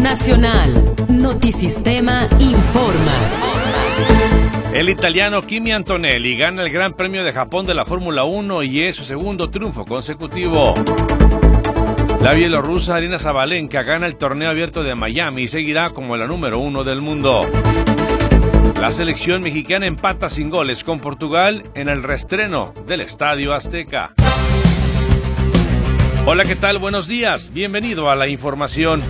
Nacional. Notisistema informa. El italiano Kimi Antonelli gana el Gran Premio de Japón de la Fórmula 1 y es su segundo triunfo consecutivo. La bielorrusa Aryna Sabalenka gana el torneo abierto de Miami y seguirá como la número 1 del mundo. La selección mexicana empata sin goles con Portugal en el reestreno del Estadio Azteca. Hola, ¿qué tal? Buenos días. Bienvenido a la información.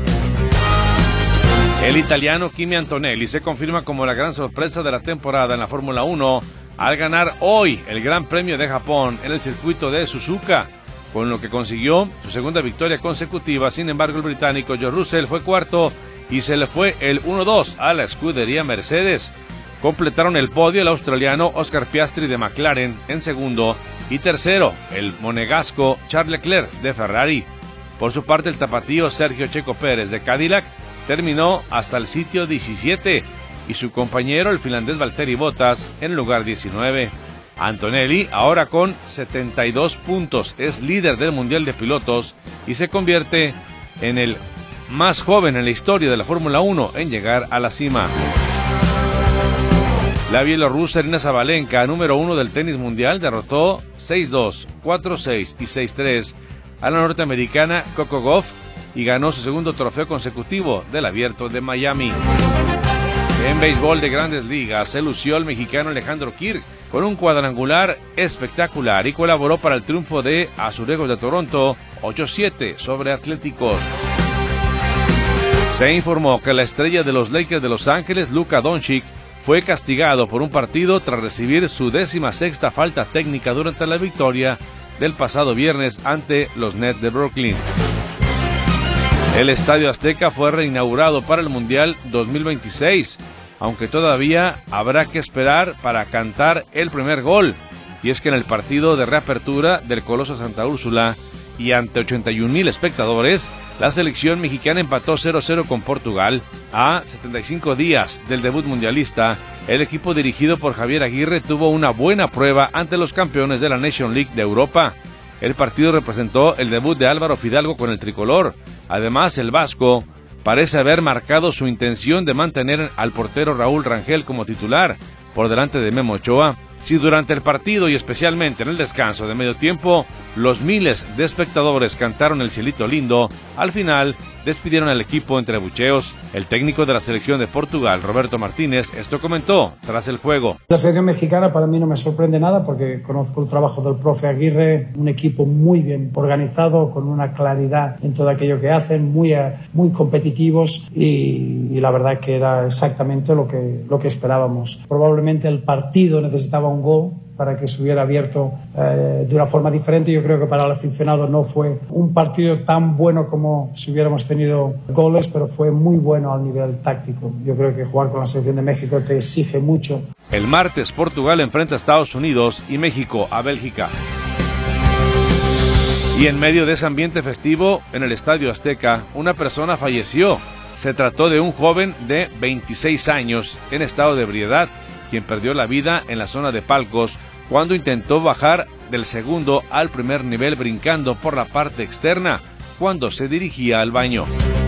El italiano Kimi Antonelli se confirma como la gran sorpresa de la temporada en la Fórmula 1 al ganar hoy el Gran Premio de Japón en el circuito de Suzuka, con lo que consiguió su segunda victoria consecutiva. Sin embargo, el británico George Russell fue cuarto y se le fue el 1-2 a la escudería Mercedes. Completaron el podio el australiano Oscar Piastri de McLaren en segundo y tercero el monegasco Charles Leclerc de Ferrari. Por su parte, el tapatío Sergio Checo Pérez de Cadillac terminó hasta el sitio 17 y su compañero el finlandés Valtteri Bottas en el lugar 19. Antonelli, ahora con 72 puntos, es líder del Mundial de Pilotos y se convierte en el más joven en la historia de la Fórmula 1 en llegar a la cima. La bielorrusa Aryna Sabalenka, número 1 del tenis mundial, derrotó 6-2, 4-6 y 6-3 a la norteamericana Coco Gauff y ganó su segundo trofeo consecutivo del Abierto de Miami. En béisbol de Grandes Ligas se lució el mexicano Alejandro Kirk con un cuadrangular espectacular y colaboró para el triunfo de Azulejos de Toronto 8-7 sobre Atléticos. Se informó que la estrella de los Lakers de Los Ángeles, Luka Doncic, fue castigado por un partido tras recibir su 16ª falta técnica durante la victoria del pasado viernes ante los Nets de Brooklyn. El Estadio Azteca fue reinaugurado para el Mundial 2026, aunque todavía habrá que esperar para cantar el primer gol. Y es que en el partido de reapertura del Coloso Santa Úrsula y ante 81,000 espectadores, la selección mexicana empató 0-0 con Portugal. A 75 días del debut mundialista, el equipo dirigido por Javier Aguirre tuvo una buena prueba ante los campeones de la Nation League de Europa. El partido representó el debut de Álvaro Fidalgo con el tricolor. Además, el vasco parece haber marcado su intención de mantener al portero Raúl Rangel como titular, por delante de Memo Ochoa. Si durante el partido y especialmente en el descanso de medio tiempo, los miles de espectadores cantaron el cielito lindo, al final despidieron al equipo entre abucheos. El técnico de la selección de Portugal, Roberto Martínez, esto comentó tras el juego. La selección mexicana para mí no me sorprende nada porque conozco el trabajo del profe Aguirre, un equipo muy bien organizado, con una claridad en todo aquello que hacen, muy competitivos y la verdad que era exactamente lo que esperábamos. Probablemente el partido necesitaba un gol para que se hubiera abierto de una forma diferente. Yo creo que para el aficionado no fue un partido tan bueno como si hubiéramos tenido goles, pero fue muy bueno al nivel táctico. Yo creo que jugar con la selección de México te exige mucho. El martes Portugal enfrenta a Estados Unidos y México a Bélgica. Y en medio de ese ambiente festivo, en el Estadio Azteca, una persona falleció. Se trató de un joven de 26 años en estado de ebriedad, quien perdió la vida en la zona de palcos cuando intentó bajar del segundo al primer nivel brincando por la parte externa cuando se dirigía al baño.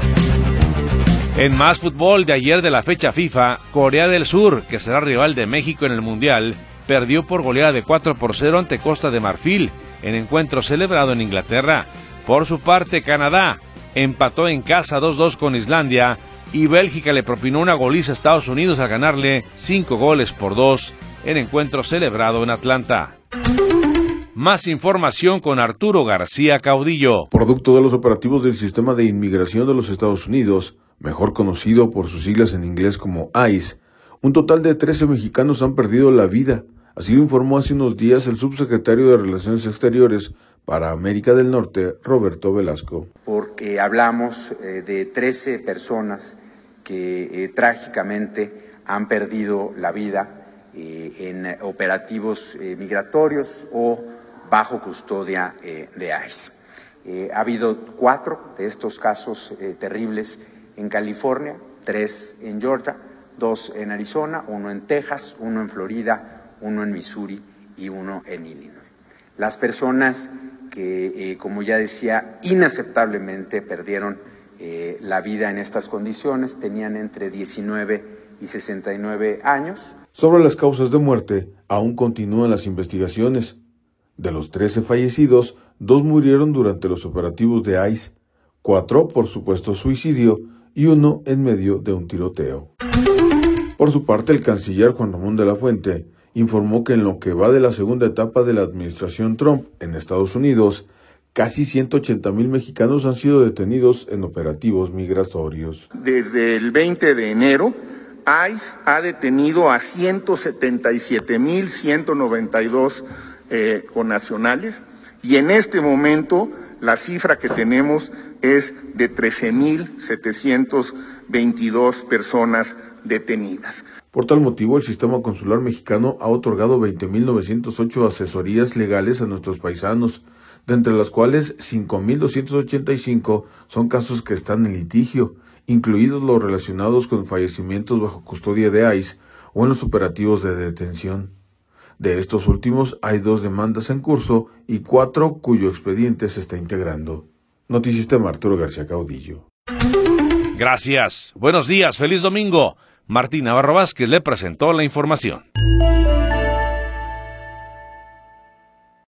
En más fútbol de ayer de la fecha FIFA, Corea del Sur, que será rival de México en el Mundial, perdió por goleada de 4-0 ante Costa de Marfil en encuentro celebrado en Inglaterra. Por su parte, Canadá empató en casa 2-2 con Islandia y Bélgica le propinó una goliza a Estados Unidos al ganarle 5-2 en encuentro celebrado en Atlanta. Más información con Arturo García Caudillo. Producto de los operativos del Sistema de Inmigración de los Estados Unidos, mejor conocido por sus siglas en inglés como ICE, un total de 13 mexicanos han perdido la vida. Así lo informó hace unos días el subsecretario de Relaciones Exteriores para América del Norte, Roberto Velasco. Porque hablamos de 13 personas que trágicamente han perdido la vida en operativos migratorios o bajo custodia de ICE. Ha habido 4 de estos casos terribles en California, 3 en Georgia, 2 en Arizona, 1 en Texas, 1 en Florida, 1 en Missouri y 1 en Illinois. Las personas que, como ya decía, inaceptablemente perdieron la vida en estas condiciones. Tenían entre 19 y 69 años. Sobre las causas de muerte, aún continúan las investigaciones. De los 13 fallecidos, 2 murieron durante los operativos de ICE, 4 por supuesto suicidio y 1 en medio de un tiroteo. Por su parte, el canciller Juan Ramón de la Fuente informó que en lo que va de la segunda etapa de la administración Trump en Estados Unidos, casi 180,000 mexicanos han sido detenidos en operativos migratorios. Desde el 20 de enero, ICE ha detenido a 177,192 connacionales y en este momento la cifra que tenemos es de 13,722 personas detenidas. Por tal motivo, el sistema consular mexicano ha otorgado 20,908 asesorías legales a nuestros paisanos, de entre las cuales 5,285 son casos que están en litigio, incluidos los relacionados con fallecimientos bajo custodia de ICE o en los operativos de detención. De estos últimos hay 2 demandas en curso y 4 cuyo expediente se está integrando. Notisistema, Arturo García Caudillo. Gracias. Buenos días. Feliz domingo. Martín Navarro Vázquez le presentó la información.